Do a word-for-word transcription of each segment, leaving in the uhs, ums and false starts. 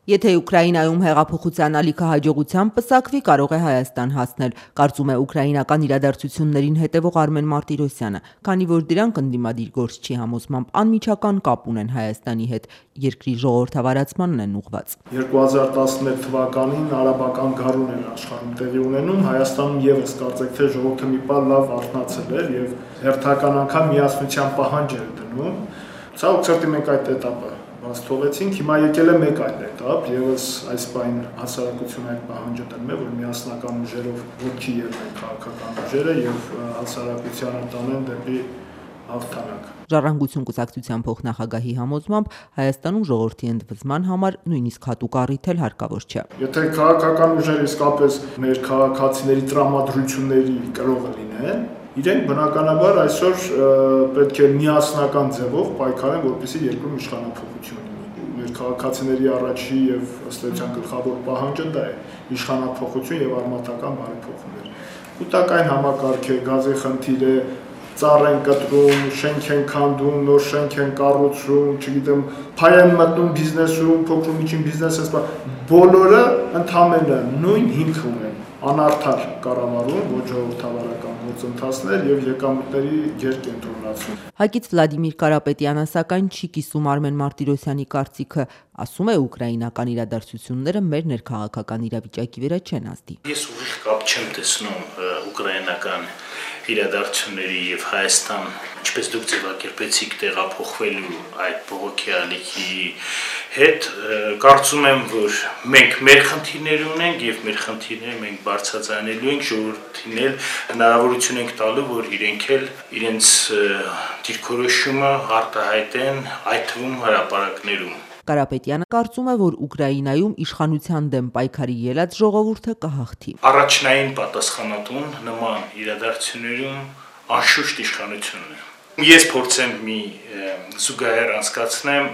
Եթե Ուկրաինայում հեղափոխության ալիքը հաջողությամբ պսակվի, կարող է Հայաստան հասնել, կարծում է ուկրաինական իրադարձություններին հետևող Արմեն Մարտիրոսյանը, քանի որ դրանք ընդդիմադիր գործչի համոզմամբ անմիջական կապ ունեն Հայաստանի հետ, երկրի ժողովրդավարացմանն են ուղղված։ երկու հազար տասնմեկ թվականին արաբական գարուն էր աշխարհում տեղի ունենում, Հայաստանում եւս կարծեք թե ժողովուրդը մի բան լավ արթնացել էր եւ հերթական անգամ միասնության պահանջ էր դնում։ Ցավոք սրտի մենք այդ этаպը բաց թողեցինք, հիմա եկել է մեկ այլ этап, եւս այս բան հասարակությունը այդ պահանջը դնում է, որ միասնական ուժերով ոտքի ելնեն քաղաքական ուժերը եւ հասարակությանը տանեն դեպի հաղթանակ։ Ժառանգություն կուսակցության փոխնախագահի համոզմամբ Հայաստանում ժողովրդի ընդվզման համար նույնիսկ հատուկ առիթ էլ հարկավոր չէ։ Եթե քաղաքական ուժերը իսկապես մեր քաղաքացիների տրամադրությունների կրողը լինեն, իրենք բնականաբար այսօր պետք է միասնական ձևով պայքարեն, որպեսզի երկրում իշխանափոխություն լինի։ Մեր քաղաքացիների առաջի եւ ըստ էության գլխավոր պահանջը դա է՝ իշխանափոխություն եւ արմատական բարեփոխումներ։ Կൂട്ടակային համակարգ է, գազի խնդիր է, ծառ են կտրում, շենք են քանդում, նոր շենք են կառուցում, չգիտեմ, փայ են մտնում բիզնեսում, փոքր ու միջին բիզնեսը, բոլորը ընդհանրապես նույն հիմք ունեն։ Անարդար կառավարում, ոչ ժողովրդավարական գործընթացներ եւ եկամուտների գերկենտրոնացում։ Հայկից Վլադիմիր Կարապետյանը սակայն չի կիսում Արմեն Մարտիրոսյանի կարծիքը, ասում է ուկրաինական իրադարձությունները մեր ներքաղաքական իրավիճակի վրա չեն ազդի։ Ես ուղիղ կապ չեմ տեսնում ուկրաինական իրադարձությունների եւ Հայաստան, ինչպես դուք ձևակերպեցիք, տեղափոխվելու այդ բողոքի ալիքի հետ, կարծում եմ, որ մենք մեր խնդիրներ ունենք եւ մեր խնդիրները մենք բարձրացնելու ենք, ժողովրդին էլ հնարավորություն ենք տալու, որ իրենք էլ իրենց դիրքորոշումը արտահայտեն, այդ թվում հրապարակներում։ Կարապետյանը կարծում է, որ Ուկրաինայում իշխանության դեմ պայքարի ելած ժողովուրդը կհաղթի։ Առաջնային պատասխանատուն նման իրադարձություններում անշուշտ իշխանությունն է։ Ես փորձեմ մի զուգահեռ անցկացնեմ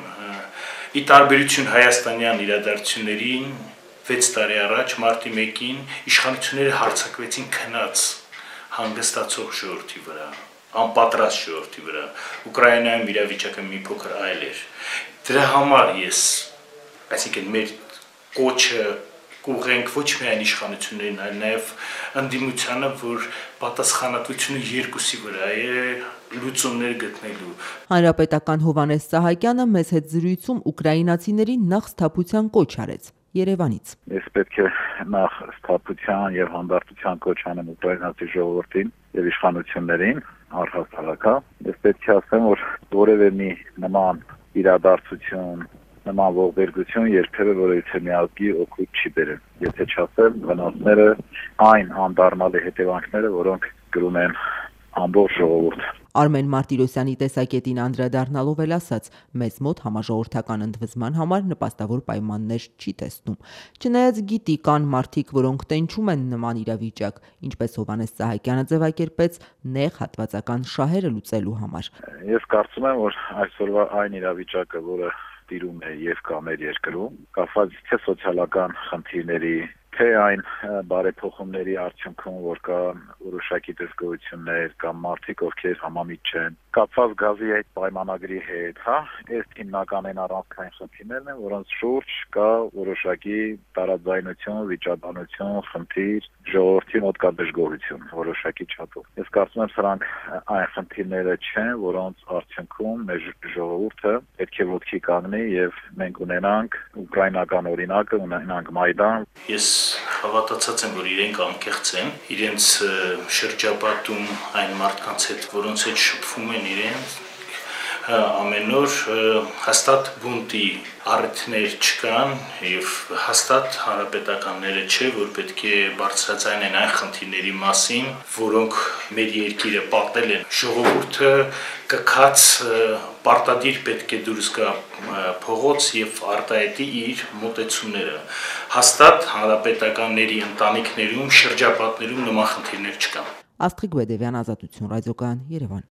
ի տարբերություն հայաստանյան իրադարձություններին վեց տարի առաջ մարտի մեկին իշխանությունները հարձակվեցին քնած հանգստացող ժողովրդի վրա, անպատրաստ ժողովրդի վրա։ Ուկրաինայում իրավիճակը մի փոքր այլ էր։ Դրա համար ես, այսինքն մեր կոչը կուղենք ոչ միայն իշխանություններին, այլ նաև ընդդիմությանը, որ պատասխանատվությունը երկուսի վրա է լուծումներ գտնելու։ Հանրապետական Հովհաննես Սահակյանը մեծ հետ զրույցում ուկրաինացիներին նախ սթափության կոչ արեց Երևանից։ Ես պետք է նախ սթափության եւ հանդարտության կոչ անեմ ուկրաինացի ժողովրդին եւ իշխանություններին, առհասարակա։ Ես պետք է ասեմ, որ որևէ մի նման իրադարձություն, նման ողբերգություն երբևէ որևիցե միակի օգուտ չի բերել։ Եթե չասեմ, վնասները այն անդառնալի հետևանքները, որոնք կրում են ամբողջ ժողովուրդը։ Արմեն Մարտիրոսյանի տեսակետին անդրադառնալով էլ ասաց, մեզ մոտ համաժողովրդական ընդվզման համար նպաստավոր պայմաններ չի տեսնում։ Չնայած գիտի կան մարդիկ, որոնք տենչում են նման իրավիճակ, ինչպես Հովհաննես Սահակյանը ձևակերպեց, նեղ հատվածական շահերը լուծելու համար։ Ես կարծում եմ, որ այսօրվա այն իրավիճակը, որը տիրում է եւ կա մեր երկրում, կապված թե սոցիալական խնդիրների, թե այն բարեփոխումների արդյունքում, որ կա որոշակի դժգոհություններ կամ մարդիկ, ովքեր համամիտ չեն, կապված գազի այդ պայմանագրի հետ, հա, այս հիմնականն առանցքային խնդիրներն են, որոնց շուրջ կա որոշակի տարաձայնություն, վիճաբանություն, խնդիր, ժողովրդի մոտ կա դժգոհություն որոշակի չափով։ Ես կարծում եմ, սրանք այն խնդիրները չեն, որոնց արդյունքում մեր ժողովուրդը պետք է ոտքի կանգնի եւ մենք ունենանք ուկրաինական օրինակը, ունենանք Մայդան։ Ես հավատացած եմ, որ իրենք անկեղծ են, իրենց շրջապատում այն մարդկանց հետ, որոնց հետ շփվում են իրենց, ամեն օր հաստատ բունտի առիթներ չկան եւ հաստատ հանրապետականները չէ, որ պետք է բարձրացնեն այն խնդիրների մասին, որոնք մեր երկիրը պատել են։ Ժողովուրդը կքած պարտադիր պետք է դուրս գա փողոց եւ արտահայտի իր մոտեցումները։ Հաստատ հանրապետականների ընտանիքներում, շրջապատներում նման խնդիրներ չկան։ Աստղիկ Բեդևյան, Ազատություն, Ռադիոկայան, Երևան։